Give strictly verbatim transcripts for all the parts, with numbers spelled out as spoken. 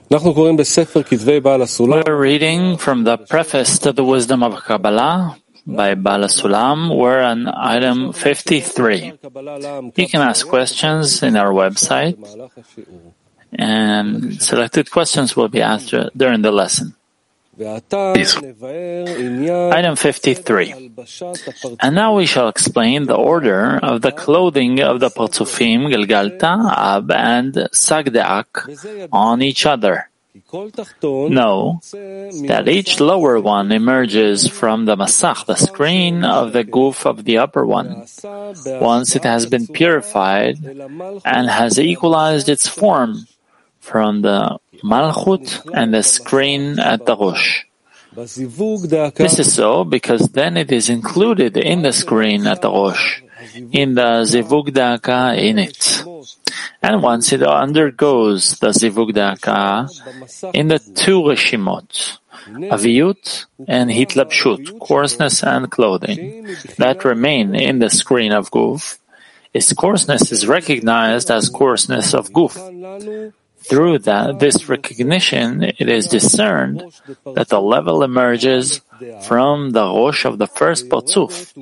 We're reading from the preface to the Wisdom of Kabbalah by Baal HaSulam. We're on item fifty-three. You can ask questions in our website, and selected questions will be asked during the lesson. Please. Item fifty-three. And now we shall explain the order of the clothing of the Parzufim, Gilgalta, Ab, and Sagdeak on each other. Know that each lower one emerges from the Masach, the screen of the goof of the upper one, once it has been purified and has equalized its form from the Malchut and the screen at the Rosh. This is so because then it is included in the screen at the Rosh, in the Zivug Da'aka in it. And once it undergoes the Zivug Da'aka in the two Reshimot, Aviyut and Hitlapshut, coarseness and clothing, that remain in the screen of Guf, its coarseness is recognized as coarseness of Guf. Through that, this recognition, it is discerned that the level emerges from the Rosh of the first Parzuf.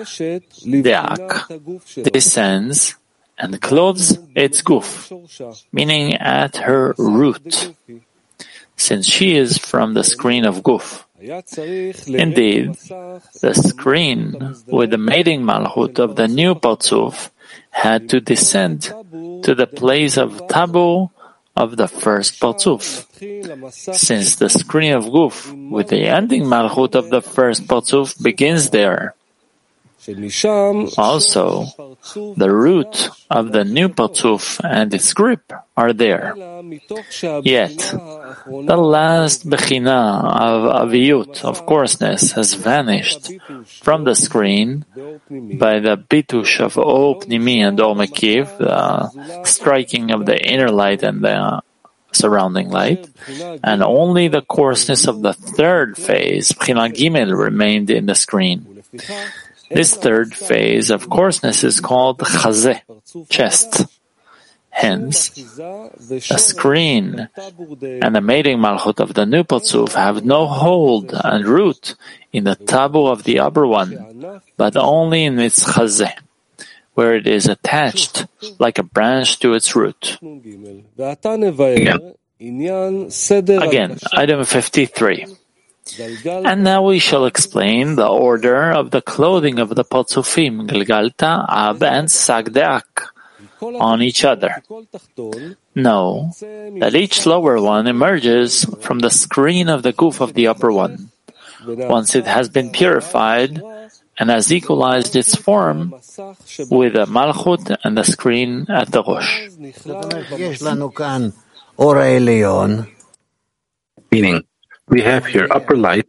De'ak descends and clothes its Guf, meaning at her root, since she is from the screen of Guf. Indeed, the screen with the mating Malchut of the new Parzuf had to descend to the place of Tabu of the first Parzuf, since the screen of Guf with the ending Malchut of the first Parzuf begins there. Also, the root of the new Parzuf and its grip are there. Yet, the last Bechina of Aviyut, of coarseness, has vanished from the screen by the Bitush of O Pnimi and O Mekiv, the striking of the inner light and the surrounding light, and only the coarseness of the third phase, Bechina Gimel, remained in the screen. This third phase of coarseness is called Chazeh, chest. Hence, the screen and the mating Malchut of the new Parzuf have no hold and root in the Tabu of the upper one, but only in its Chazeh, where it is attached like a branch to its root. Again, Again item fifty-three. And now we shall explain the order of the clothing of the Parzufim, Gilgalta, Ab, and Sagdeak on each other. Know that each lower one emerges from the screen of the goof of the upper one, once it has been purified and has equalized its form with the Malchut and the screen at the Rosh. Meaning, we have here upper light.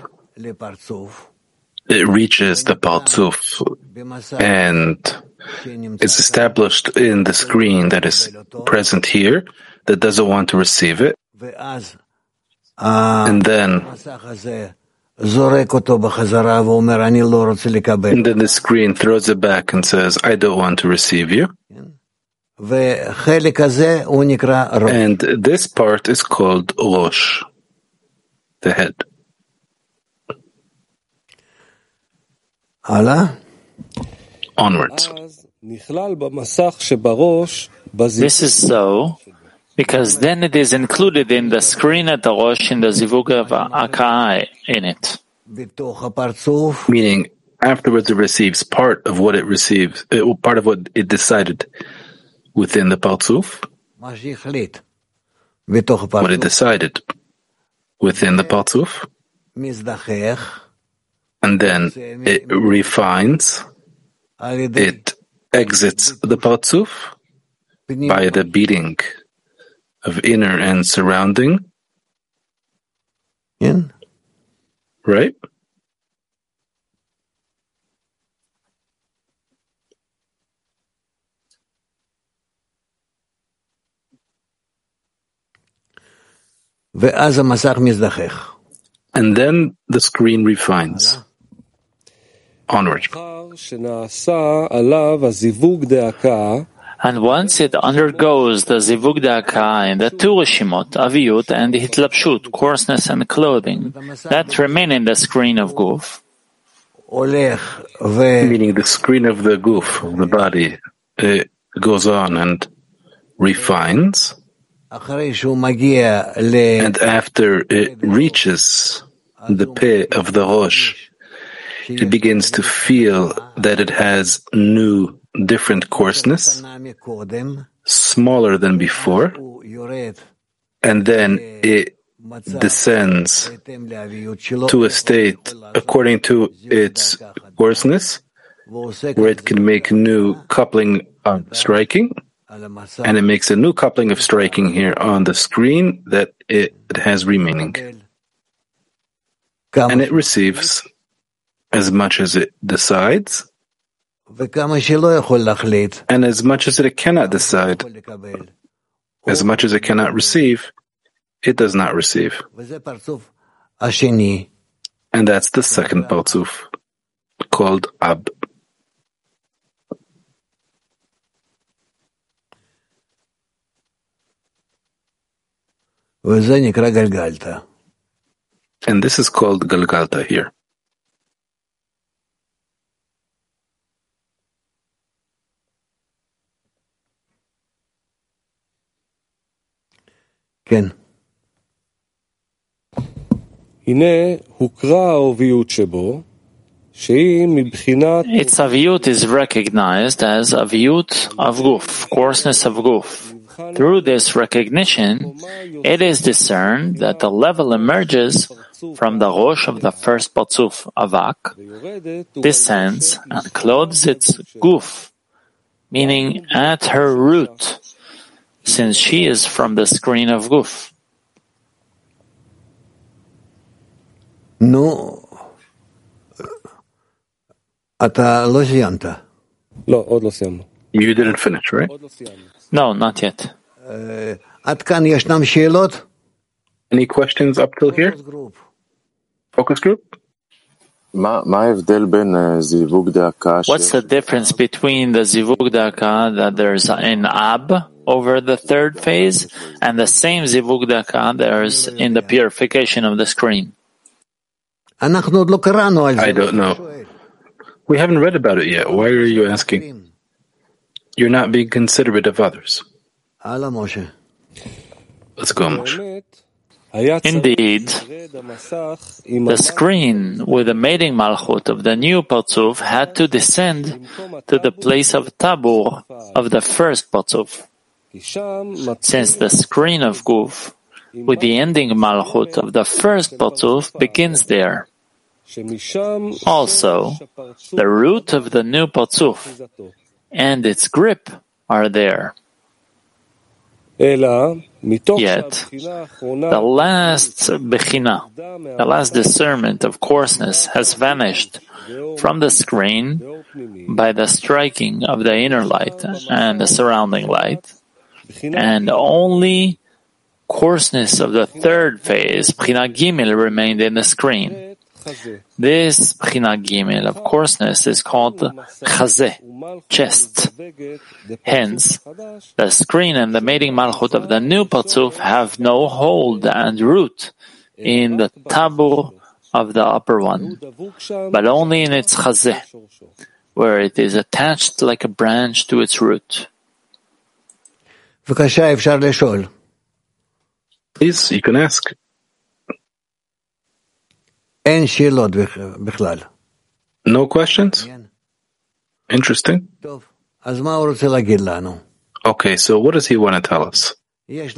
It reaches the Parzuf and is established in the screen that is present here, that doesn't want to receive it. And then, and then the screen throws it back and says, I don't want to receive you. And this part is called Rosh, the head. Onwards. This is so because then it is included in the screen at the Rosh in the Zivug of Akai in it. Meaning, afterwards it receives part of what it receives, part of what it decided within the Parzuf, what it decided within the Parzuf, and then it refines, it exits the Parzuf by the beating of inner and surrounding. Yeah. Right? And then the screen refines. Onward. And once it undergoes the zivug da'aka in the two reshimot, aviyut and hitlapshut, coarseness and clothing, that remain in the screen of guf, meaning the screen of the guf, of the body, it goes on and refines, and after it reaches the peh of the rosh, it begins to feel that it has new, different coarseness, smaller than before, and then it descends to a state according to its coarseness, where it can make new coupling of striking, and it makes a new coupling of striking here on the screen that it, it has remaining. And it receives as much as it decides, and as much as it cannot decide, as much as it cannot receive, it does not receive. And that's the second Partzuf, called Ab. And this is called Galgalta here. Ken. Its aviyut is recognized as aviyut of guf, coarseness of guf. Through this recognition, it is discerned that the level emerges from the rosh of the first Partzuf, avak, descends and clothes its guf, meaning at her root, since she is from the screen of guf. No. You didn't finish, right? No, not yet. Any questions up till here? Focus group? What's the difference between the zivug da'aka that there's in Ab over the third phase and the same zivug da'aka there's in the purification of the screen? I don't know. We haven't read about it yet. Why are you asking? You're not being considerate of others. Let's go, Moshe. Indeed, the screen with the mating malchut of the new Partzuf had to descend to the place of tabur of the first Partzuf, since the screen of guf with the ending malchut of the first Partzuf begins there. Also, the root of the new Partzuf and its grip are there. Yet, the last bechina, the last discernment of coarseness has vanished from the screen by the striking of the inner light and the surrounding light, and only coarseness of the third phase, bechina gimel, remained in the screen. This bechina gimel of coarseness is called chazeh, chest. Hence, the screen and the mating malchut of the new Partzuf have no hold and root in the tabur of the upper one, but only in its chazeh, where it is attached like a branch to its root. Please, you can ask. No questions? Interesting. Okay, so what does he want to tell us? We have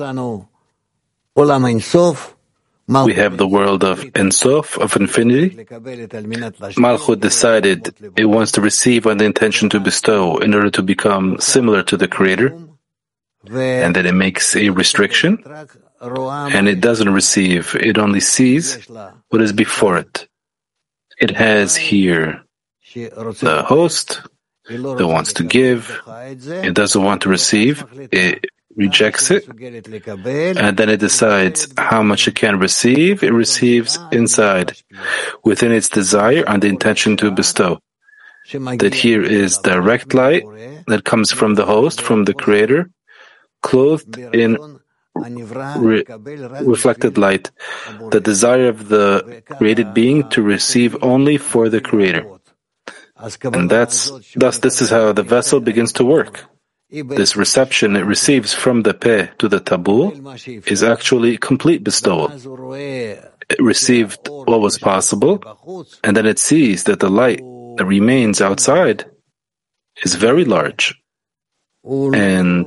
the world of Ein Sof, of infinity. Malchut decided it wants to receive on the intention to bestow in order to become similar to the Creator, and then it makes a restriction, and it doesn't receive, it only sees what is before it. It has here the host that wants to give, it doesn't want to receive, it rejects it, and then it decides how much it can receive. It receives inside, within its desire, on the intention to bestow. that here is direct light that comes from the host, from the creator, clothed in re- reflected light, the desire of the created being to receive only for the creator. And that's thus this is how the vessel begins to work. This reception it receives from the peh to the tabul is actually complete bestowal. It received what was possible, and then it sees that the light that remains outside is very large, and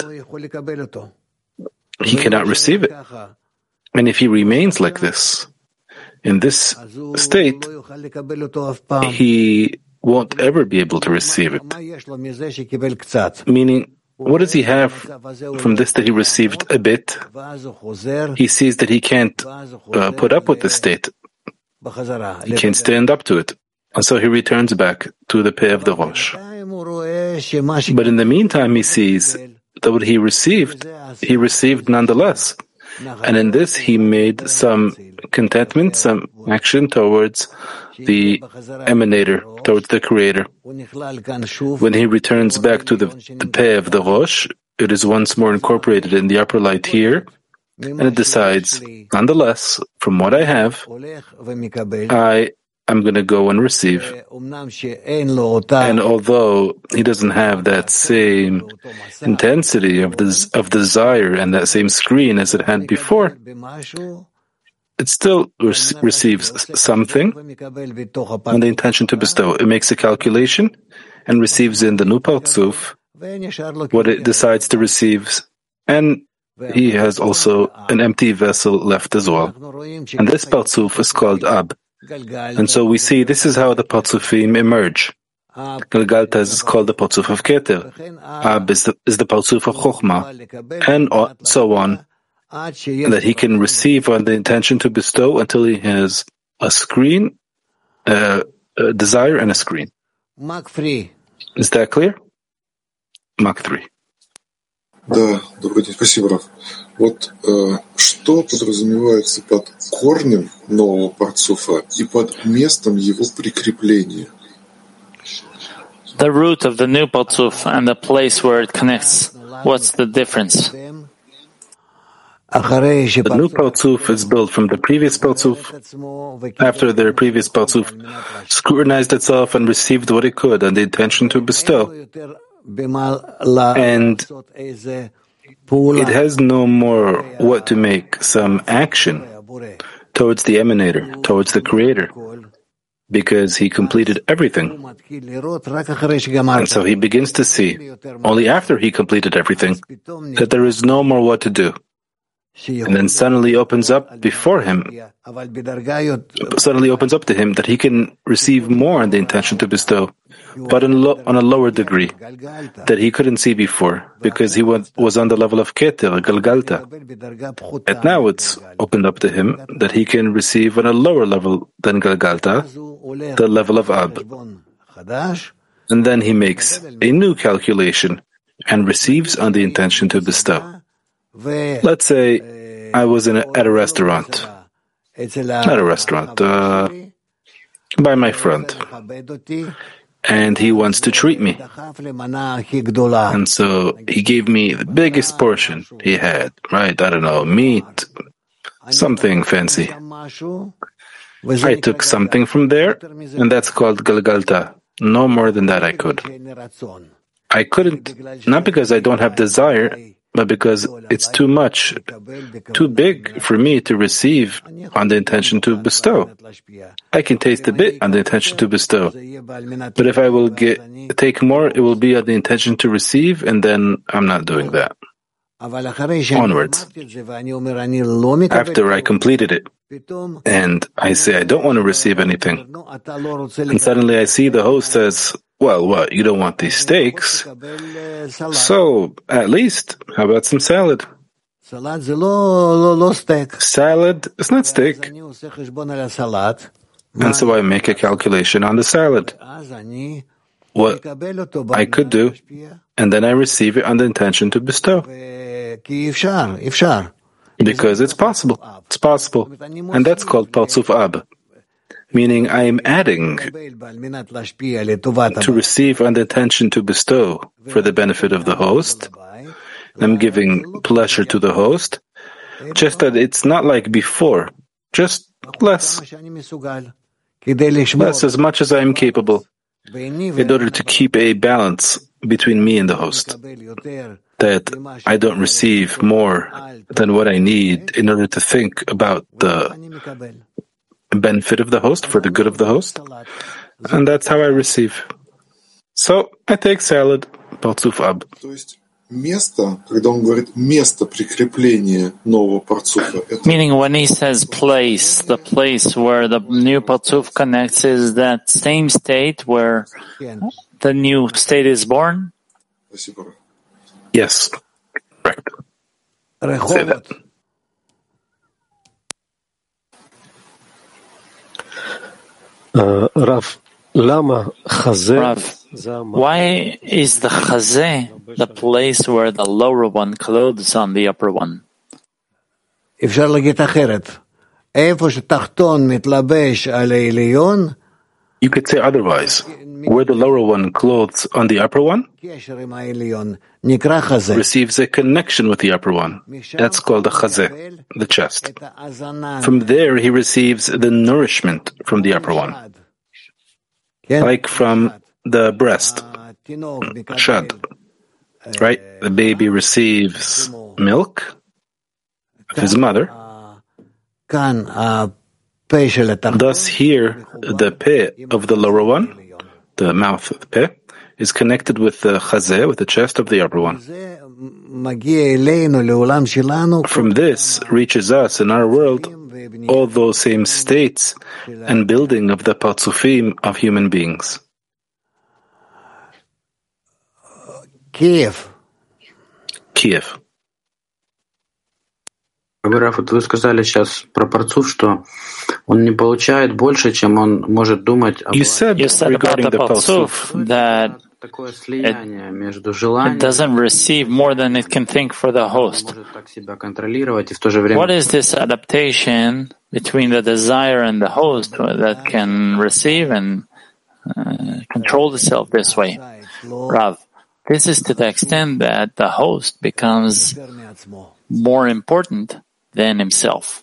he cannot receive it. And if he remains like this, in this state, he won't ever be able to receive it. Meaning, what does he have from this that he received a bit? He sees that he can't uh, put up with this state. He can't stand up to it. And so he returns back to the peh of the Rosh. But in the meantime, he sees that what he received, he received nonetheless. And in this, he made some contentment, some action towards the emanator, towards the creator. When he returns back to the, the peh of the Rosh, it is once more incorporated in the upper light here, and it decides, nonetheless, from what I have, I am going to go and receive. And although he doesn't have that same intensity of this, of desire and that same screen as it had before, it still re- receives something on the intention to bestow. It makes a calculation and receives in the new Partzuf what it decides to receive, and he has also an empty vessel left as well. And this Partzuf is called Ab. And so we see this is how the Partzufim emerge. Galgalta is called the Partzuf of Keter. Ab is the, is the Partzuf of Chochmah, and so on, that he can receive on the intention to bestow until he has a screen, uh, a desire, and a screen. Is that clear? Mach three. Да, добрый день, спасибо, Раф. Вот э, что подразумевается под корнем нового парцуфа и под местом его прикрепления? The root of the new partzuf and the place where it connects. What's the difference? The new Partzuf is built from the previous Partzuf. After the previous Partzuf scrutinized itself and received what it could and the intention to bestow. And it has no more what to make some action towards the emanator, towards the creator, because he completed everything. And so he begins to see, only after he completed everything, that there is no more what to do. And then suddenly opens up before him, suddenly opens up to him that he can receive more in the intention to bestow, but on, lo- on a lower degree that he couldn't see before, because he was, was on the level of Keter, Galgalta. And now it's opened up to him that he can receive on a lower level than Galgalta, the level of Ab. And then he makes a new calculation and receives on the intention to bestow. Let's say I was in a, at a restaurant, not a restaurant, uh, by my friend, and he wants to treat me. And so he gave me the biggest portion he had, right? I don't know, meat, something fancy. I took something from there, and that's called Galgalta. No more than that I could. I couldn't, not because I don't have desire, but because it's too much, too big for me to receive on the intention to bestow. I can taste a bit on the intention to bestow, but if I will get take more, it will be on the intention to receive, and then I'm not doing that. Onwards. After I completed it, and I say I don't want to receive anything, and suddenly I see the host says, well, what, you don't want these steaks? So, at least, how about some salad? Salad is not steak. And so I make a calculation on the salad. What I could do, and then I receive it on the intention to bestow. Because it's possible. It's possible. And that's called Partzuf Ab. meaning I am adding to receive on the intention to bestow for the benefit of the host. I'm giving pleasure to the host, just that it's not like before, just less. Less as much as I am capable, in order to keep a balance between me and the host, that I don't receive more than what I need in order to think about the benefit of the host, for the good of the host, and that's how I receive. So I take salad, Partsuf Ab. Место, когда он говорит место прикрепления нового парцуфа. Meaning, when he says place, the place where the new partzuf connects is that same state where the new state is born? Yes, correct. Say that. Uh, Rav, Lama Rav, why is the chazeh the place where the lower one clothes on the upper one? אפשר להגיד אחרת. איפה שתחתון מתלבש על העליון, you could say otherwise. Where the lower one clothes on the upper one receives a connection with the upper one. That's called the chazeh, the chest. From there, he receives the nourishment from the upper one, like from the breast, shad. Right? The baby receives milk of his mother. Thus here, the peh of the lower one, the mouth of the peh, is connected with the chazeh, with the chest of the upper one. From this reaches us in our world all those same states and building of the partzufim of human beings. Kiev. Kiev. Раф, вот вы сказали сейчас про парцуф, что он не получает больше, чем он может думать об You said, you said about the partzuf that такое слияние между it желанием, doesn't receive more than it can think for the host. может так себя контролировать и в то же время. What is this adaptation between the desire and the host that can receive and uh, control itself this way? Rav, this is to the extent that the host becomes more important than himself.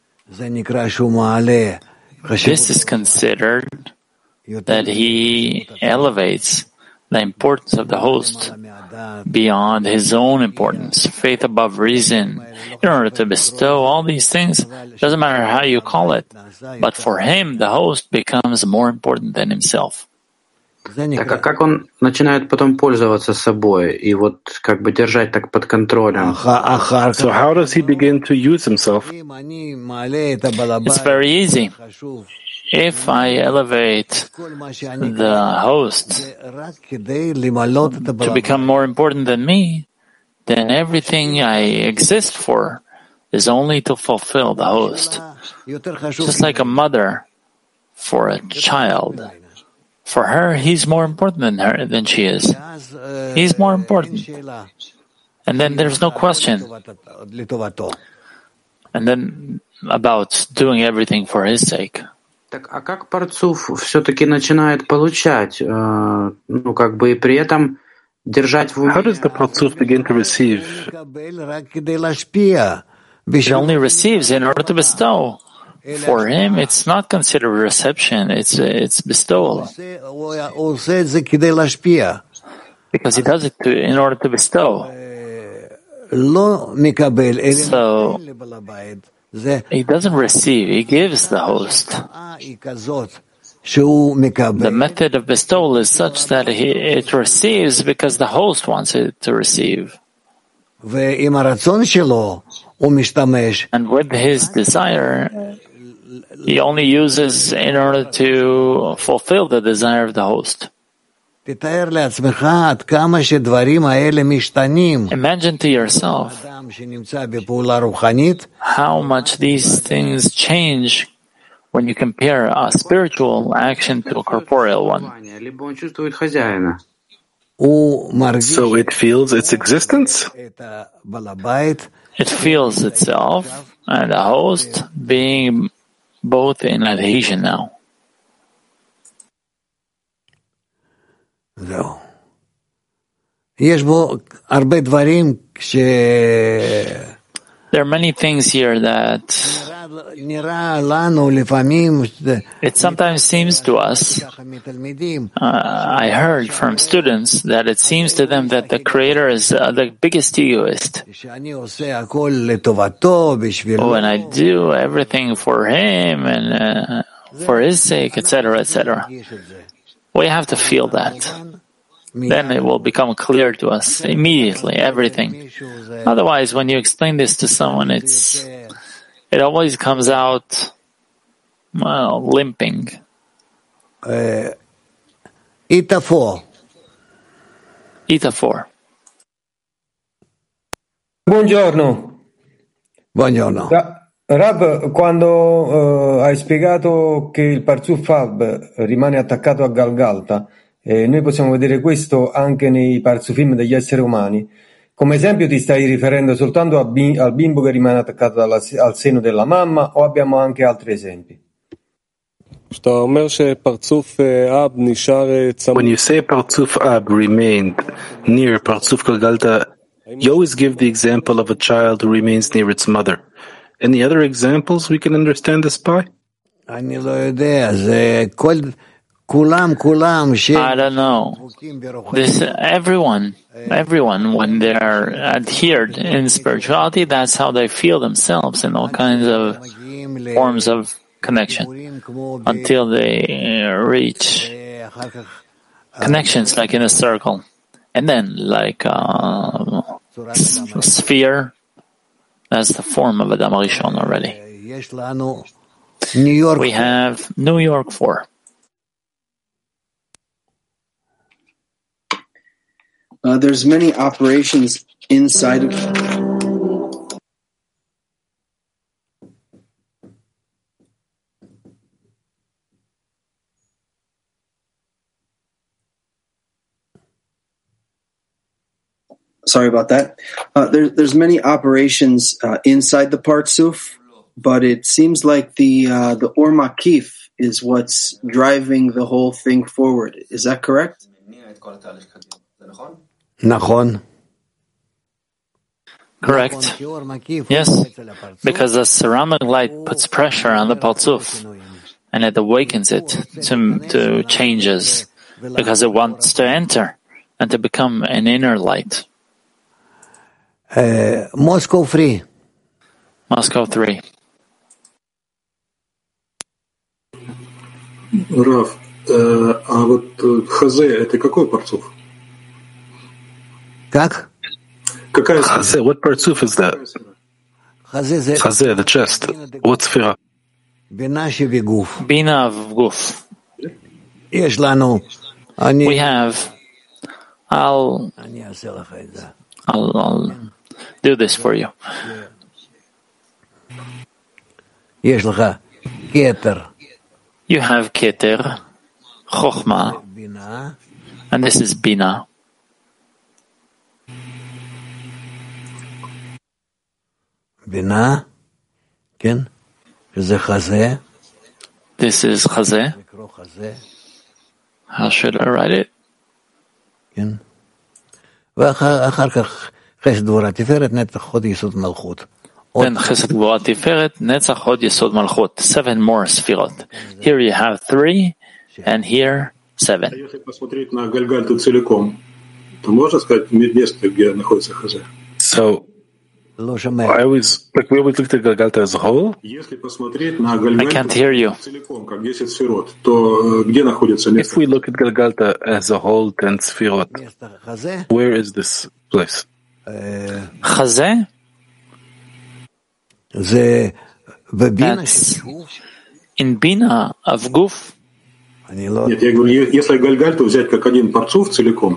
This is considered that he elevates the importance of the host beyond his own importance, faith above reason, in order to bestow all these things. Doesn't matter how you call it, but for him, the host becomes more important than himself. Так а как он начинает потом пользоваться собой и вот как бы держать так под контролем? So how does he begin to use himself? It's very easy. If I elevate the host to become more important than me, then everything I exist for is only to fulfill the host. Just like a mother for a child. For her, he's more important than her, than she is. He's more important. And then there's no question. And then about doing everything for his sake. Так, а как парцуф все-таки начинает получать, э, ну как бы и при этом держать в уме? How does the partzuf begin to receive? He only receives in order to bestow. For him, it's not considered reception, it's it's bestowal. Because he does it to, in order to bestow. So, he doesn't receive, he gives the host. The method of bestowal is such that he, it receives because the host wants it to receive. And with his desire, he only uses in order to fulfill the desire of the host. Imagine to yourself how much these things change when you compare a spiritual action to a corporeal one. So it feels its existence? It feels itself and the host being both in adhesion now. זהו. יש בו הרבה דברים ש... There are many things here that it sometimes seems to us, uh, I heard from students that it seems to them that the Creator is uh, the biggest egoist. Oh, and I do everything for Him and uh, for His sake, et cetera, et cetera. We have to feel that. Then it will become clear to us immediately, everything. Otherwise, when you explain this to someone, it's it always comes out, well, limping. Uh, Ita four. Ita four. Buongiorno. Buongiorno. Rav, quando uh, hai spiegato che il Parzuf Ab rimane attaccato a Galgalta, e noi possiamo vedere questo anche nei Parzufim degli esseri umani. Come esempio ti stai riferendo soltanto a bim- al bimbo che rimane attaccato dalla, al seno della mamma o abbiamo anche altri esempi? When you say Parzuf Ab remained near Parzuf Galgalta, you always give the example of a child who remains near its mother. Any other examples we can understand this by? אני לא יודע, זה כל... I don't know. This, everyone, everyone, when they are adhered in spirituality, that's how they feel themselves in all kinds of forms of connection until they reach connections like in a circle. And then like a sphere, that's the form of Adam Rishon already. We have New York four. Uh, there's many operations inside of Sorry about that. Uh, there, there's many operations uh, inside the Parzuf, but it seems like the uh, the Or Makif is what's driving the whole thing forward. Is that correct? נכון. Correct. Yes, because the ceramic light puts pressure on the Parzuf and it awakens it to, to changes because it wants to enter and to become an inner light. Uh, Moscow three. Moscow three. Раф, а вот Хазе — это какой Парцуф? Как? Chazeh, what Parzuf is that? Chazeh, the chest. What Sfira? Bina shebiguf. Bina of Guf. יש לנו. We have. I'll, I'll, I'll do this for you. יש לך כתר. You have Keter, Chochma, and this is Bina. בינה, כן, שזה חזה. This is Chazeh. How should I write it? כן. ואחר כך חסד גבורה תפארת, נצח הוד יסוד מלכות. Then Chesed Gvura Tiferet, Netzach Hod Yesod Malchut. Seven more Sfirot. Here you have three, and here seven. Если посмотреть на Гальгальту целиком, то можно сказать место, где находится Хазе. So, I always, like, we always looked at Galgalta as a whole. I can't hear you. If we look at Galgalta as a whole, ten Sfirot, where is this place? Chazeh? That's in Bina of Guf. Нет, я говорю, если Гальгальту взять как один Парцуф целиком,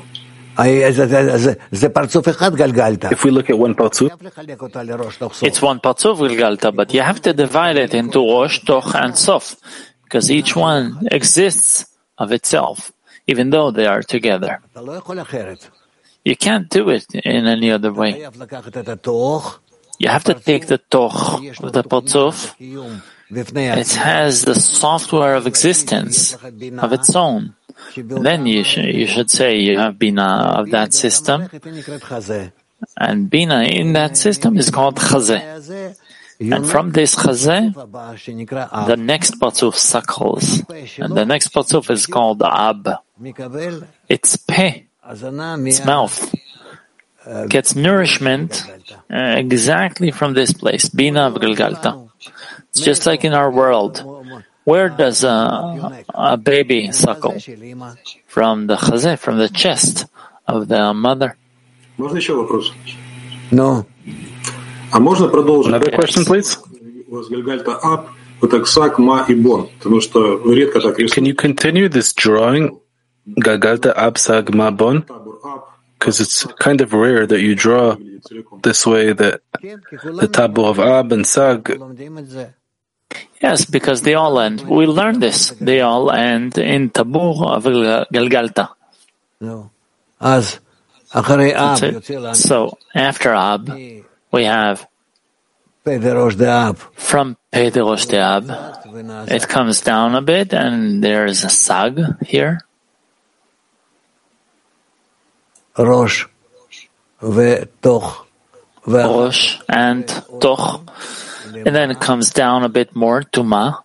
if we look at one Parzuf, it's one Parzuf Galgalta, but you have to divide it into Rosh, Toch, and Sof, because each one exists of itself, even though they are together. You can't do it in any other way. You have to take the Toch of the Parzuf. It has the software of existence of its own, Then you, sh- you should say you have Bina of that system, and Bina in that system is called Chazeh. And from this Chazeh, the next Patzuf suckles, and the next Patzuf is called Ab. Its Peh, its mouth, gets nourishment uh, exactly from this place, Bina of Galgalta. It's just like in our world. Where does a, a baby suckle? From the chazeh, from the chest of the mother. No. Another question, please? Can you continue this drawing, Galgalta Ab Sag Ma Bon? Because it's kind of rare that you draw this way, that the tabur of Ab and Sag. Yes, because they all end. We learn this. They all end in tabur of Galgalta. No. As So after Ab, we have from Pei de Rosh de Ab. It comes down a bit, and there's a Sag here. Rosh, Rosh and Toch. And then it comes down a bit more to Ma.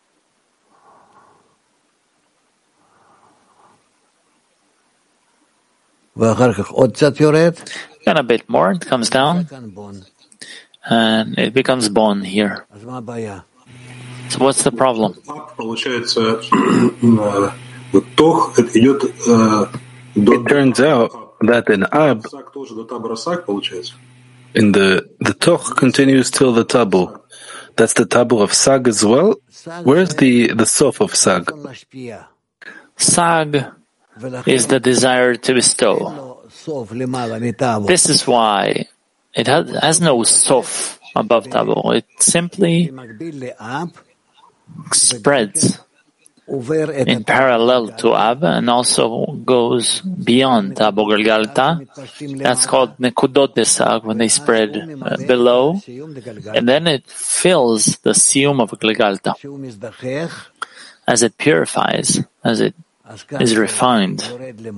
Then a bit more, it comes down. And it becomes Bon here. So what's the problem? It turns out that in Ab, in the the Toch continues till the Tabu. That's the Tabu of Sag as well. Where's the the Sof of Sag? Sag is the desire to bestow. This is why it has, has no Sof above Tabu. It simply spreads in parallel to Ab and also goes beyond Tabu Galgalta. That's called Nekudot de Sag, when they spread uh, below, and then it fills the Siyum of Galgalta. As it purifies, as it is refined. So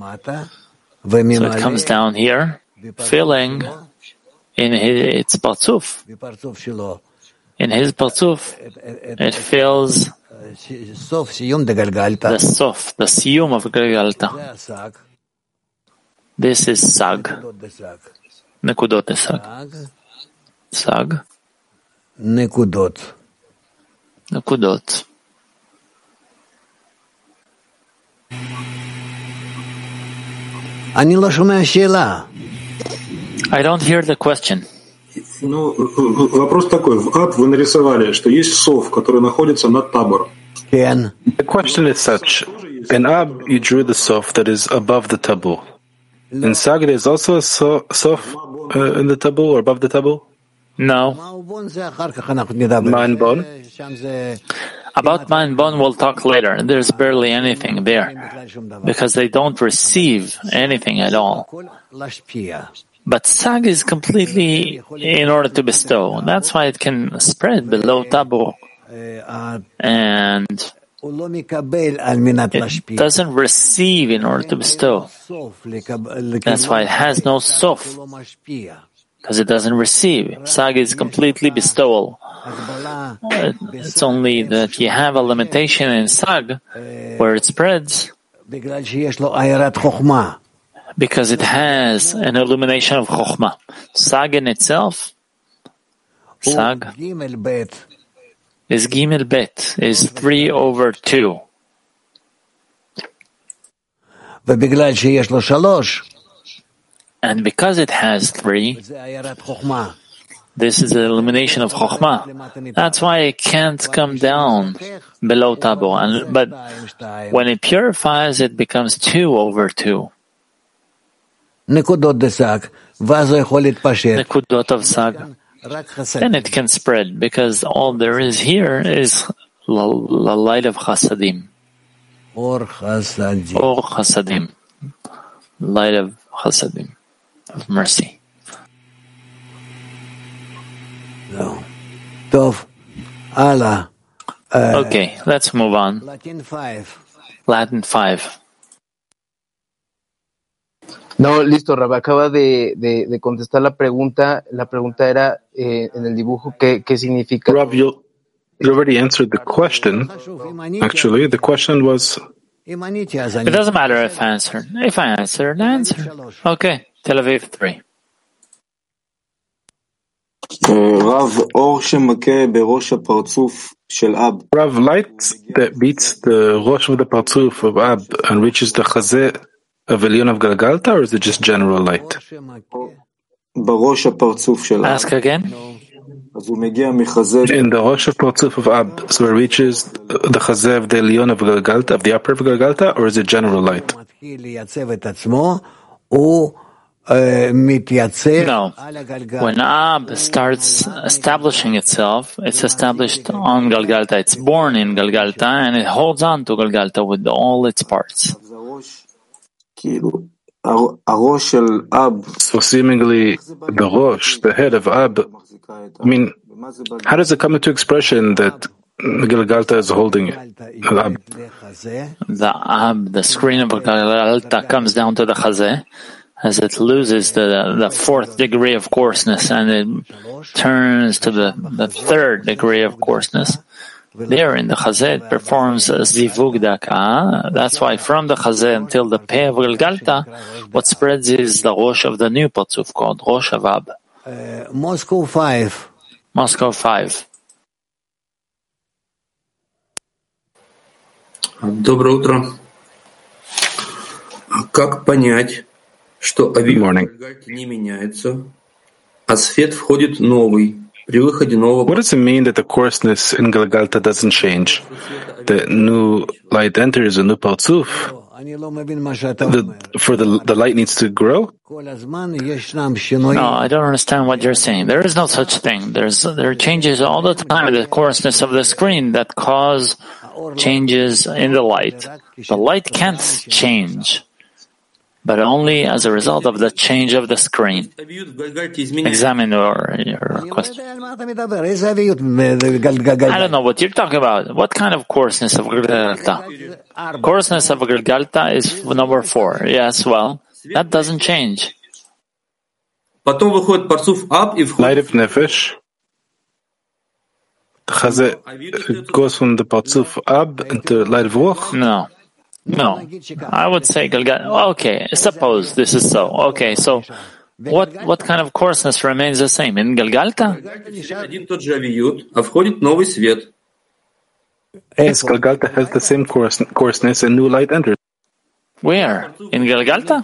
it comes down here, filling in his, its Patzuf. In his Patzuf, it fills the Sof, the Siyum of Galgalta. This is Sag. Nekudot de Sag. Sag. Nekudot. Nekudot. I don't hear the question. Ну, вопрос такой. В Аб вы нарисовали, что есть Сов, который находится над Табором. The question is such. In Ab, you drew the Sof that is above the Tabu. In Sag, there is also a so, Sof uh, in the Tabu or above the Tabu? No. Ma'an Bon? About Ma'an Bon, we'll talk later. There's barely anything there because they don't receive anything at all. But Sag is completely in order to bestow. That's why it can spread below Tabu. And it doesn't receive in order to bestow. That's why it has no Sof, because it doesn't receive. Sag is completely bestowal. It's only that you have a limitation in Sag, where it spreads, because it has an illumination of Chokhmah. Sag in itself, Sag, is Gimel Bet, is three over two. And because it has three, this is the illumination of Chokhmah. That's why it can't come down below Tabu. And, but when it purifies, it becomes two over two. Nekudot of Sag. Then it can spread, because all there is here is the light of Chasadim. Or Chasadim. Or Chasadim. Light of Chasadim, of mercy. No. Tov. Allah. Uh, okay, let's move on. Latin five. Latin five. No, listo, Rab, acaba de, de, de contestar la pregunta. La pregunta era eh, en el dibujo, ¿qué, qué significa? Rav, you, you already answered the question. Actually, the question was... It doesn't matter if I answered. If I answered, I answered. Okay, Tel Aviv three. Rav, light that beats the Rosh of the Partzuf of Ab and reaches the Chazeh of Elyon of Galgalta, or is it just general light? Ask again. In the Rosh of Partzuf of Ab, so it reaches the Chazeh of the Elyon of Galgalta, of the upper of Galgalta, or is it general light? No. When Ab starts establishing itself, it's established on Galgalta. It's born in Galgalta, and it holds on to Galgalta with all its parts. So seemingly the Rosh, the head of Ab, I mean, how does it come into expression that Galgalta is holding it? Ab? The Ab, the screen of Galgalta, comes down to the Chazeh as it loses the the fourth degree of coarseness, and it turns to the, the third degree of coarseness. There in the Chazeh it performs Zivug Daka. That's why from the Chazeh until the Peh of Galgalta, what spreads is the Rosh of the new Patzuf called Rosh of Ab. Uh, Moscow five. Moscow five. Доброе утро. Как понять, что объем Гальгальты не меняется, а свет входит новый? What does it mean that the coarseness in Galgalta doesn't change? The new light enters a new Partzuf. The, for the the light needs to grow? No, I don't understand what you're saying. There is no such thing. There's there are changes all the time in the coarseness of the screen that cause changes in the light. The light can't change, but only as a result of the change of the screen. Examine your, your question. I don't know what you're talking about. What kind of coarseness of Galgalta? Coarseness of Galgalta is number four. Yes, well, that doesn't change. Light of Nefesh. The Chazeh goes from the Partzuf Ab into light of Ruach? No. No, I would say Galgalta. Okay, suppose this is so. Okay, so what what kind of coarseness remains the same in Galgalta? Yes, Galgalta has the same coarse, coarseness and new light enters. Where? In Galgalta?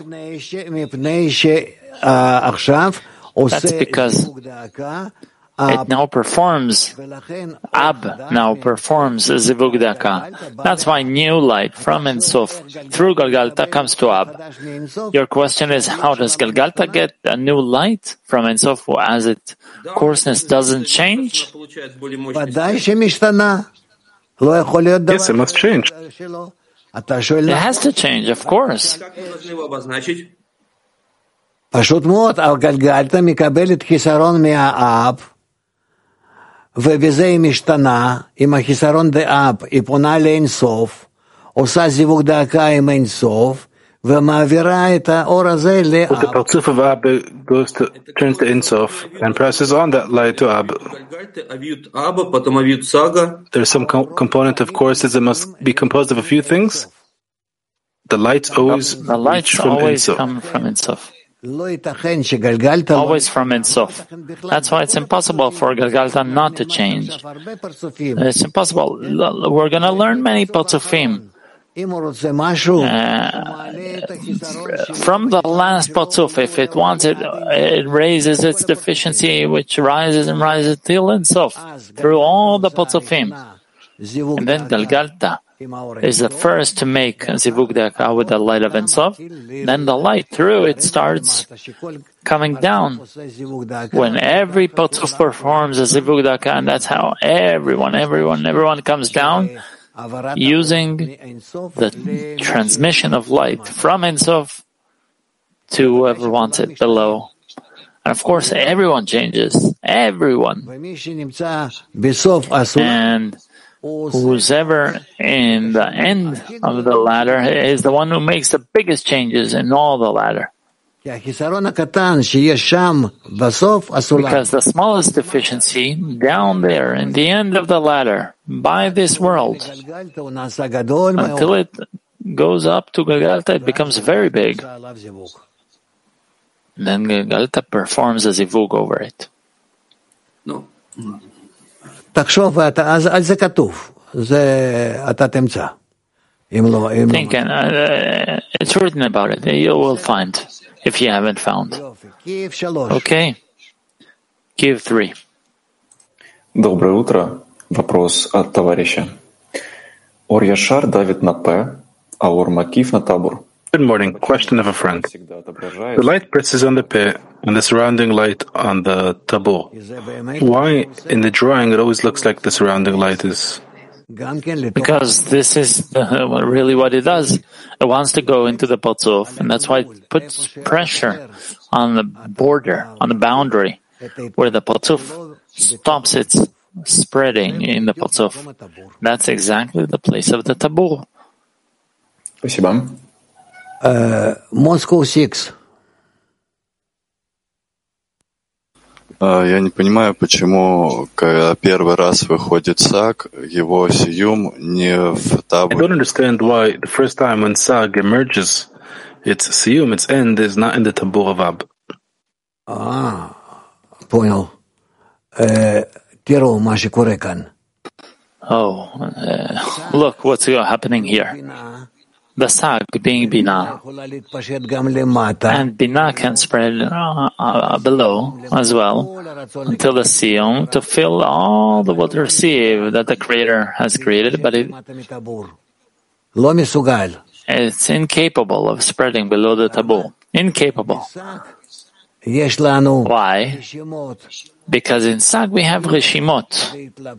That's because it now performs, Ab now performs Zivug Daka. That's why new light from Ein Sof through Galgalta comes to Ab. Your question is, how does Galgalta get a new light from Ein Sof as its coarseness doesn't change? Yes, it must change. It has to change, of course. פשוט מאוד, הגלגלתא מקבלת חיסרון מהאב, ובזה היא משתנה, עם החיסרון דאב, היא פונה לאין סוף, עושה זיווג דקה עם אין סוף, ומעבירה את האור הזה לאב. The Partzuf of Ab goes to, turns to Ein Sof and passes on that light to Ab. There's some co- component of courses that must be composed of a few things. The lights always the lights from always Ein Sof. come from Ein Sof. Always from Ein Sof. That's wwhy it's impossible for Galgalta not to change. It's impossible. We're going to learn many Patzufim. Uh, from the last Patzuf, if it wants it, it raises its deficiency, which rises and rises till Ein Sof, through all the Patzufim. And then Galgalta is the first to make Zivug Daka with the light of Ein Sof. Then the light through it starts coming down when every Patzuf performs a Zivug Daka, and that's how everyone, everyone, everyone comes down using the transmission of light from Ein Sof to whoever wants it below. And of course, everyone changes. Everyone. And who's ever in the end of the ladder is the one who makes the biggest changes in all the ladder. Because the smallest deficiency down there in the end of the ladder by this world, until it goes up to Galgalta, it becomes very big. Then Galgalta performs a zivug over it. No. Think, and uh, it's written about it. You will find if you haven't found. Okay. Give three. Доброе утро. Вопрос от товарища. Ор Яшар давит на П, а Ор Макиф на табур. Good morning. Question of a friend. The light presses on the P and the surrounding light on the tabur. Why in the drawing it always looks like the surrounding light is... Because this is uh, really what it does. It wants to go into the Patzuf, and that's why it puts pressure on the border, on the boundary, where the Patzuf stops its spreading in the Patzuf. That's exactly the place of the Tabur. Спасибо. Uh, Moscow six. Я не понимаю, почему, когда первый раз выходит Саг, его сиюм не в табуре. I don't understand why the first time when Sag emerges, its siyum, its end, is not in the tabur of Ab. Ah, понял. תראו מה שקורה כאן. Oh, uh, look what's happening here. The Sag being Binah, and Binah can spread uh, uh, below as well until the Siyum to fill all the water sieve that the Creator has created, but it, it's incapable of spreading below the Tabur. Incapable. Why? Because in Sag we have Reshimot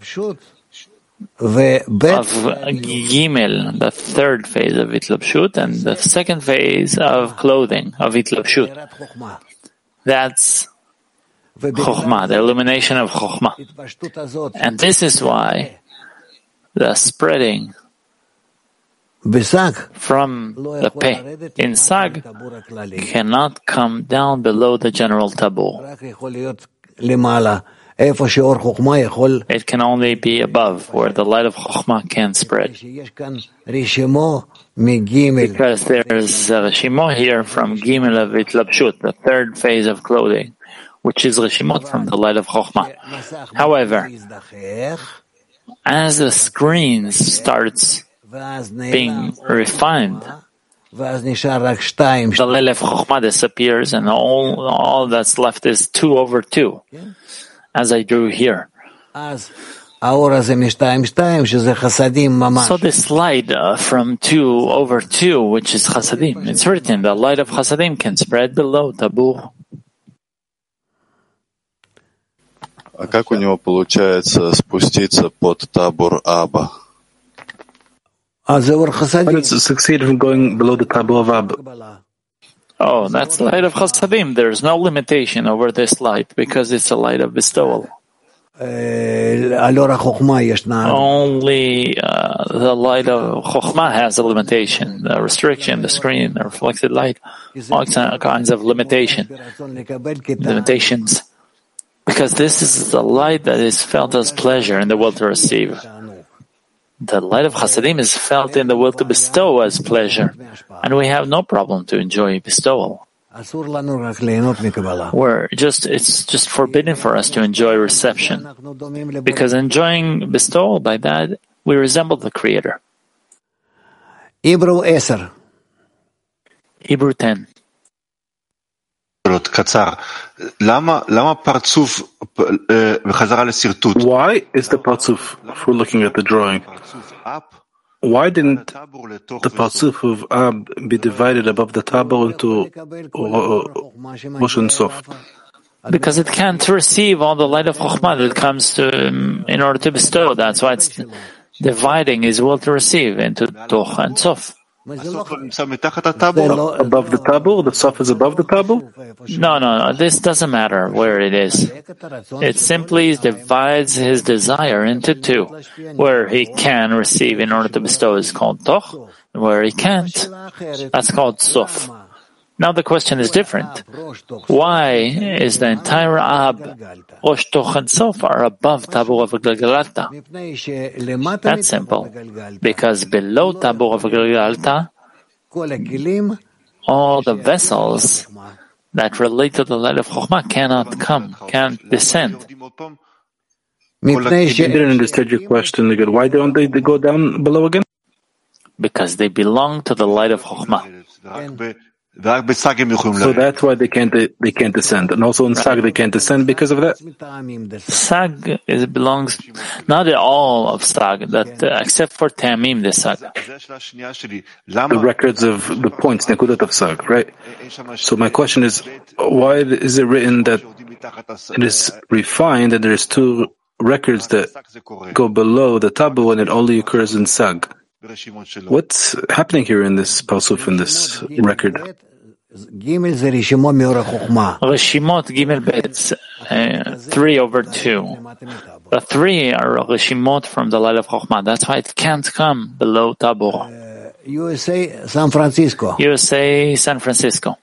of Gimel, the third phase of Itlapshut, and the second phase of clothing of Itlapshut. That's Chokhmah, the illumination of Chokhmah. And this is why the spreading from the Peh in Sag cannot come down below the general Tabur. It can only be above, where the light of Chokhmah can spread. Because there is a Reshimot here from Gimel of Itlapshut, the third phase of clothing, which is Reshimot from the light of Chokhmah. However, as the screen starts being refined, the light of Chokhmah disappears, and all, all that's left is two over two. As I drew here. So this light uh, from two over two, which is Chasadim, it's written, the light of Chasadim can spread below Tabur. А как у него получается спуститься под табур Аба? How does it succeed from going below the Tabur of Ab? Oh, that's the light of Chasadim. There's no limitation over this light because it's a light of bestowal. Only uh, the light of Chokhmah has a limitation, the restriction, the screen, the reflected light, all kinds of limitation, limitations. Because this is the light that is felt as pleasure in the will to receive. The light of Chasadim is felt in the will to bestow as pleasure, and we have no problem to enjoy bestowal. We're just, it's just forbidden for us to enjoy reception, because enjoying bestowal, by that, we resemble the Creator. Hebrew ten. Hebrew ten. קצר. למה, למה פרצוף בחזרה לסרטוט? Why is the Patzuf, if we're looking at the drawing, why didn't the Patzuf of Ab be divided above the Tabur into Rosh and Sof? Because it can't receive all the light of Chokhmah that comes to, um, in order to bestow. That's why it's dividing his will to receive into Toch and Sof. Above the Tabur? The Sof is above the Tabur? No, no, no. This doesn't matter where it is. It simply divides his desire into two. Where he can receive in order to bestow is called Toch, and where he can't, that's called Sof. Now the question is different. Why is the entire Ab, Rosh Toch and Sof are above Tabura v'Galgalta? That's simple. Because below Tabura v'Galgalta, all the vessels that relate to the light of Chokhmah cannot come, can't descend. I didn't understand your question again. Why don't they, they go down below again? Because they belong to the light of Chokhmah. So that's why they can't they can't descend, and also in Sag they can't descend because of that. Sag is, belongs not at all of Sag, that uh, except for Tamim the Sag. The records of the points Nekudat of Sag, right? So my question is, why is it written that it is refined and there's two records that go below the Tabu and it only occurs in Sag? What's happening here in this Pasuf, in this record? Reshimot Gimel Bet, uh, three over two. The three are Reshimot from the light of Chokhmah. That's why it can't come below Tabor. Uh, U S A, San Francisco. U S A, San Francisco.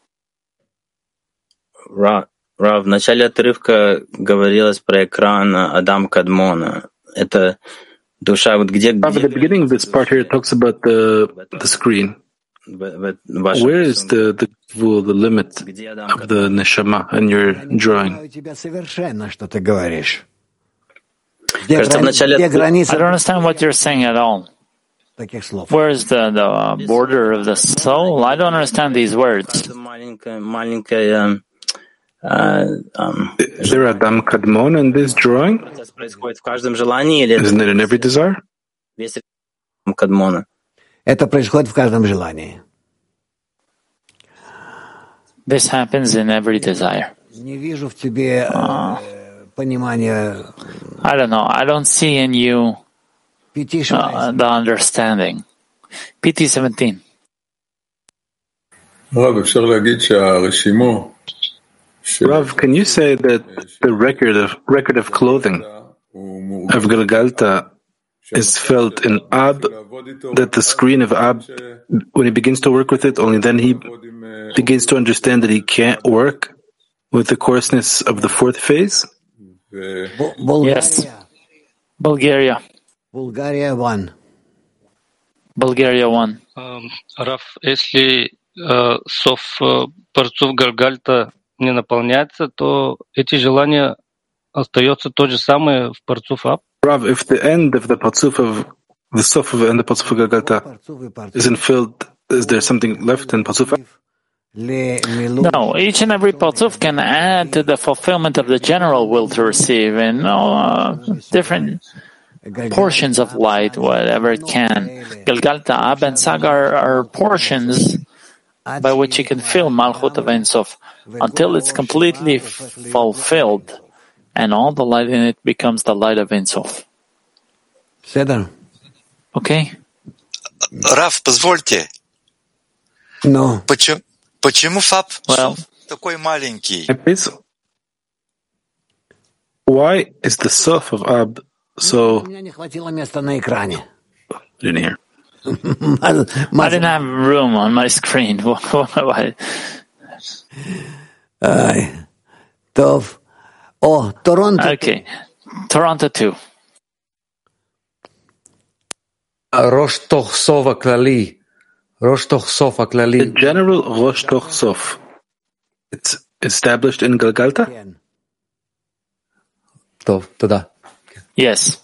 Рав, в начале отрывка говорилось про экран Адам Кадмона. Это душа, вот где... At the beginning of this part here, it talks about the, the screen. Where is the the, well, the limit of the neshama in your drawing? I don't understand what you're saying at all. Where is the, the border of the soul? I don't understand these words. Uh, um, is there Adam Kadmon in this drawing? Isn't it in every desire? Это происходит в каждом желании. This happens in every desire. Не вижу в тебе uh, понимания. I don't know. I don't see in you uh, the understanding. P T seventeen. Rav, can you say that the record of record of clothing of Galgalta is felt in Ab, that the screen of Ab, when he begins to work with it, only then he begins to understand that he can't work with the coarseness of the fourth phase? Yes. Bulgaria. Bulgaria one. Bulgaria one. Um, Раф, если uh, Соф uh, Парцуф Галгальта не наполняется, то эти желания остается то же самое в Парцуф Аб? Rav, if the end of the Patzuf of the Sof of and the Patzuf of Galgalta isn't filled, is there something left in Patzuf Ab? No, each and every Patzuf can add to the fulfillment of the general will to receive in uh, different portions of light, whatever it can. Galgalta, Ab, and Sag are, are portions by which you can fill Malchut of Ein Sof until it's completely f- fulfilled. And all the light in it becomes the light of Ein Sof. Okay? Раф, позвольте. No. Почему, почему Фаб well, такой маленький? Why is the Sof of Ab so... Didn't hear. I didn't have room on my screen. Tov. Oh, Toronto. Okay. Toronto two. ראש תוך סוף הכללי. ראש תוך סוף הכללי. The general ראש תוך סוף. It's established in Galgalta? טוב, תודה. Yes.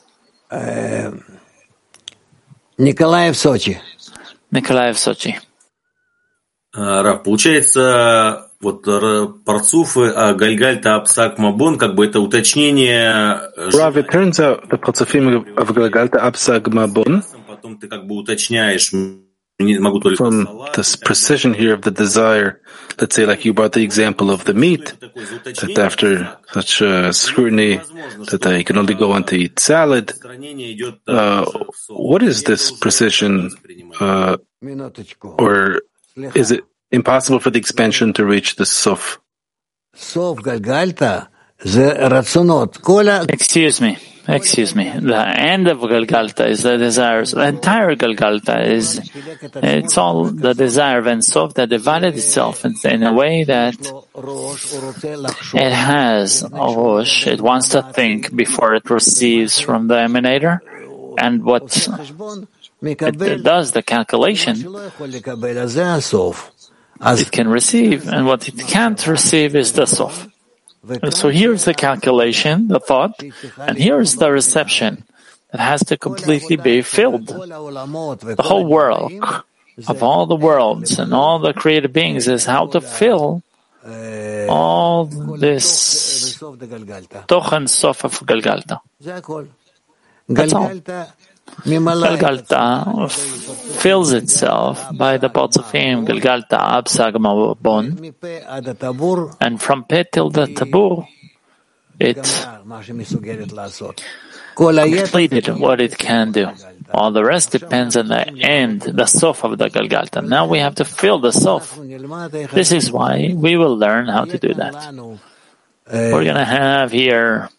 Николаев, Сочи. Николаев, Сочи. Раф, получается, вот Парцуфы, а Гальгальта, Апсак, Мабон, как бы это уточнение... Rav, it turns out the Partzufim of Galgalta, Apsag, Mabon, потом ты как бы уточняешь, могу только... From this precision here of the desire, let's say like you brought the example of the meat, that after such uh, scrutiny, that uh, you can only go on to eat salad. Uh, what is this precision? Uh, or is it impossible for the expansion to reach the Sof? Sof Galgalta, the Ratzonot. Excuse me. excuse me, the end of Galgalta is the desires. The entire Galgalta is, it's all the desire of Ein Sof that divided itself in, in a way that it has a Rosh. It wants to think before it receives from the emanator, and what it, it does, the calculation, it can receive, and what it can't receive is the Sof. So here's the calculation, the thought, and here's the reception that has to completely be filled. The whole world of all the worlds and all the created beings is how to fill all this Tochen Sof of Galgalta. That's all. Galgalta fills itself by the Parzufim, Galgalta Ab Sagma Bon, and from Peh till the Tabur, it completed what it can do. All the rest depends on the end, the Sof of the Galgalta. Now we have to fill the Sof. This is why we will learn how to do that. We're going to have here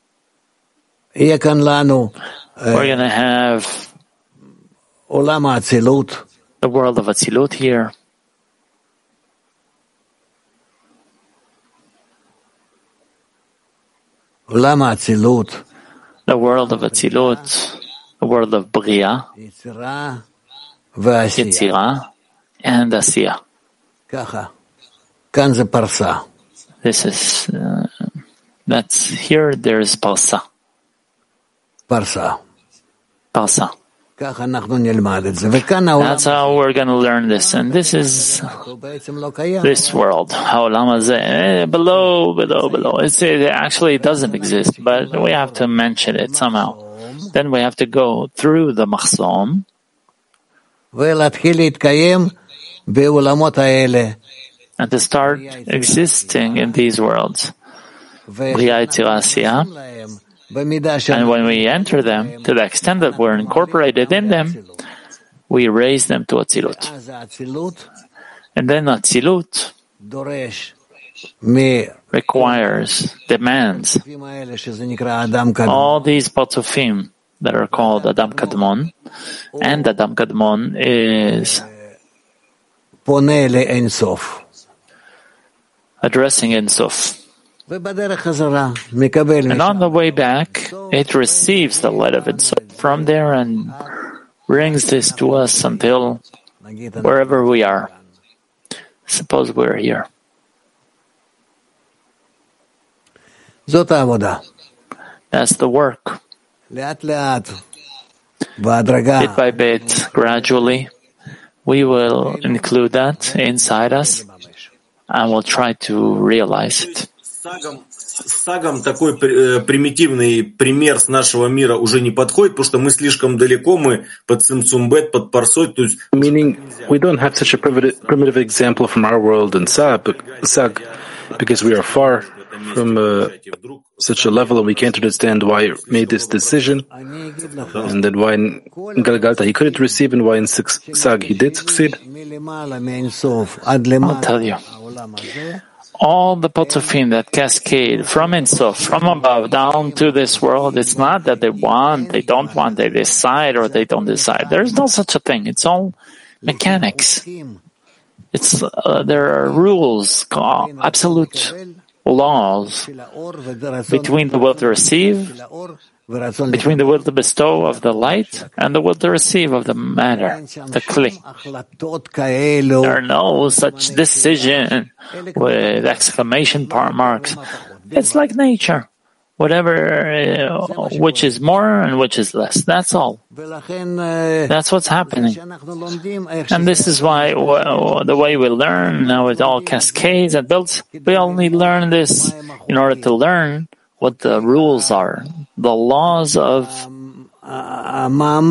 We're going to have the world of Atzilut here. The world of Atzilut, the world of Bria, Yetzirah, and Asiya. This is, uh, that's, here there is Parsa. Parsa. Parsa. That's how we're going to learn this. And this is this world. Ha'olam hazeh. Below, below, below. It's, it actually doesn't exist, but we have to mention it somehow. Then we have to go through the Machzom and to start existing in these worlds. Bria, Yetzirah, Asiya. And when we enter them, to the extent that we're incorporated in them, we raise them to Atzilut. And then Atzilut requires, demands all these Parzufim that are called Adam Kadmon, and Adam Kadmon is addressing Ein Sof. And on the way back, it receives the light of Ein Sof from there and brings this to us until wherever we are. Suppose we're here. That's the work. Bit by bit, gradually, we will include that inside us and we'll try to realize it. Сагам такой примитивный пример с нашего мира уже не подходит, потому что мы слишком далеко, мы под Цимцумбет, под Парсой. То есть... Meaning, we don't have such a primitive, primitive example from our world in Sag, Sag because we are far from uh, such a level and we can't understand why it made this decision, and then why in Galgalta he couldn't receive and why in Sag he did succeed. I'll tell you. All the Parzufim that cascade from Ein Sof, from above down to this world, it's not that they want, they don't want, they decide or they don't decide. There is no such a thing. It's all mechanics. It's uh, there are rules, absolute laws between the will to receive, between the will to bestow of the light and the will to receive of the matter, the kli. There are no such decision with exclamation marks. It's like nature. Whatever, uh, which is more and which is less. That's all. That's what's happening. And this is why well, the way we learn, now it all cascades and builds. We only learn this in order to learn what the rules are, the laws of uh,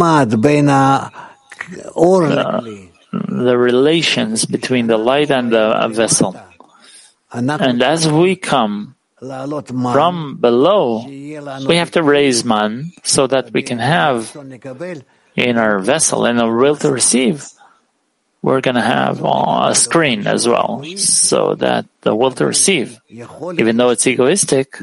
the relations between the light and the vessel. And as we come from below, we have to raise man so that we can have in our vessel and a will to receive we're going to have a screen as well, so that the will to receive, even though it's egoistic,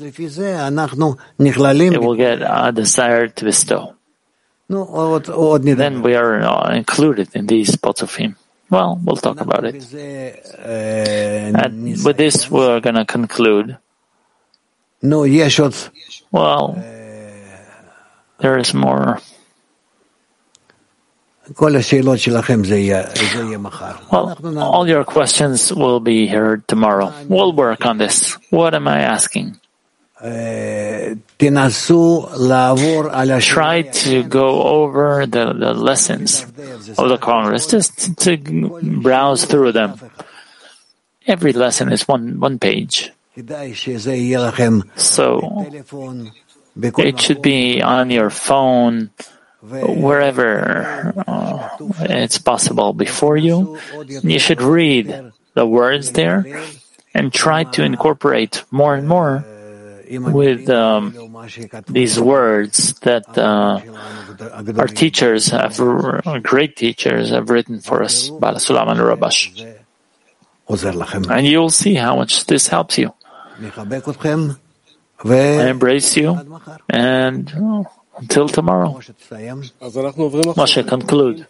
it will get a desire to bestow. Then we are uh, included in these Patzufim. Well, we'll talk about it. And with this, we're going to conclude. Well, there is more. Well, all your questions will be heard tomorrow. We'll work on this. What am I asking? Try to go over the, the lessons of the Congress, just to browse through them. Every lesson is one, one page. So it should be on your phone, wherever uh, it's possible before you. You should read the words there and try to incorporate more and more with um, these words that uh, our teachers, have, great teachers, have written for us, Baal HaSulam and Rabash. And you'll see how much this helps you. I embrace you, and oh, until tomorrow. Moshe, conclude.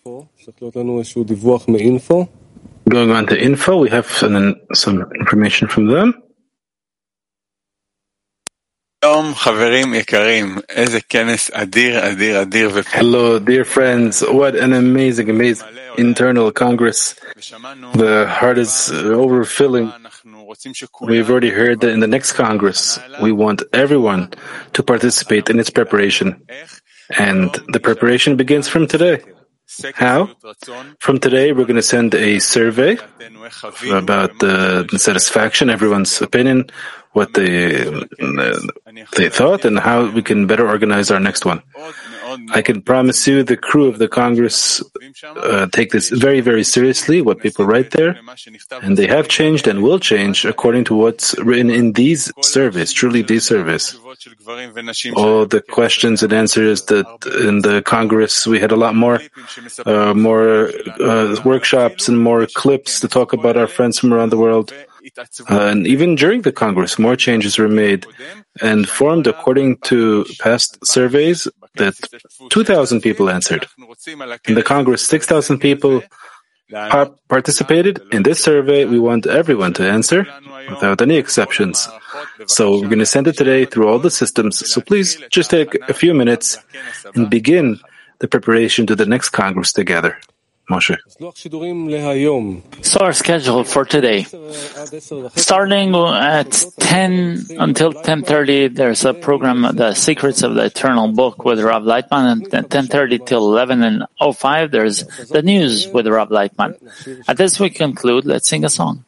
Going on to info, we have some, some information from them. Hello, dear friends. What an amazing, amazing internal Congress. The heart is overfilling. We've already heard that in the next Congress, we want everyone to participate in its preparation. And the preparation begins from today. How? From today, we're going to send a survey about the satisfaction, everyone's opinion, what they, uh, they thought, and how we can better organize our next one. I can promise you the crew of the Congress uh, take this very, very seriously, what people write there, and they have changed and will change according to what's written in these surveys, truly these surveys. All the questions and answers that in the Congress, we had a lot more, uh, more uh, workshops and more clips to talk about our friends from around the world. Uh, and even during the Congress, more changes were made and formed according to past surveys that two thousand people answered. In the Congress, six thousand people participated. In this survey, we want everyone to answer without any exceptions. So we're going to send it today through all the systems. So please just take a few minutes and begin the preparation to the next Congress together. Moshe. So our schedule for today, starting at ten until ten thirty, there's a program, The Secrets of the Eternal Book with Rav Leitman, and ten thirty till eleven and oh five, there's the news with Rav Leitman. At this we conclude. Let's sing a song.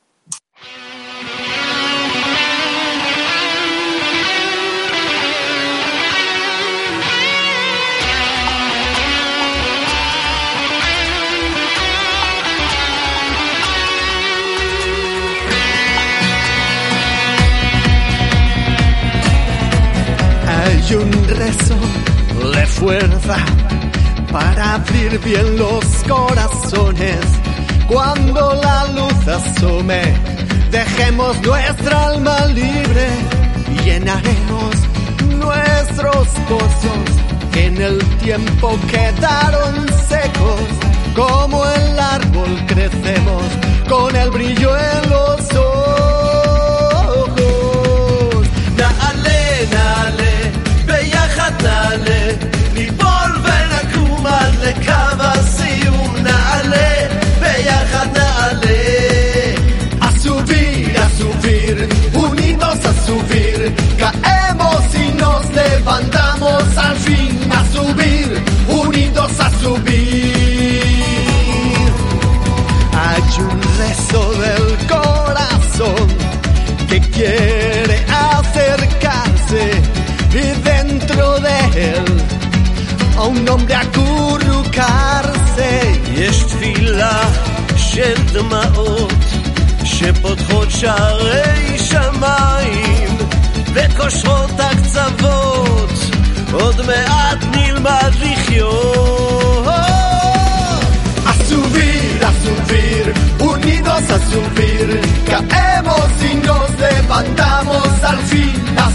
Hay un rezo de fuerza para abrir bien los corazones. Cuando la luz asome, dejemos nuestra alma libre y llenaremos nuestros pozos que en el tiempo quedaron secos. Como el árbol crecemos con el brillo en los ojos. Na'ale, na'ale. נעלה, ניפול ונקום עד לקו הסיום, נעלה, ביחד נעלה. A subir, a subir, unidos a subir, caemos y nos levantamos al fin. A subir, unidos a subir. Hay un rezo del corazón que quiere acercarse y dentro de él a un hombre acurrucarse. יש תפילה של דמעות שפותחות שערי שמיים וקושרות הקצוות, עוד מעט נלמד לחיות. A subir, a subir הספינה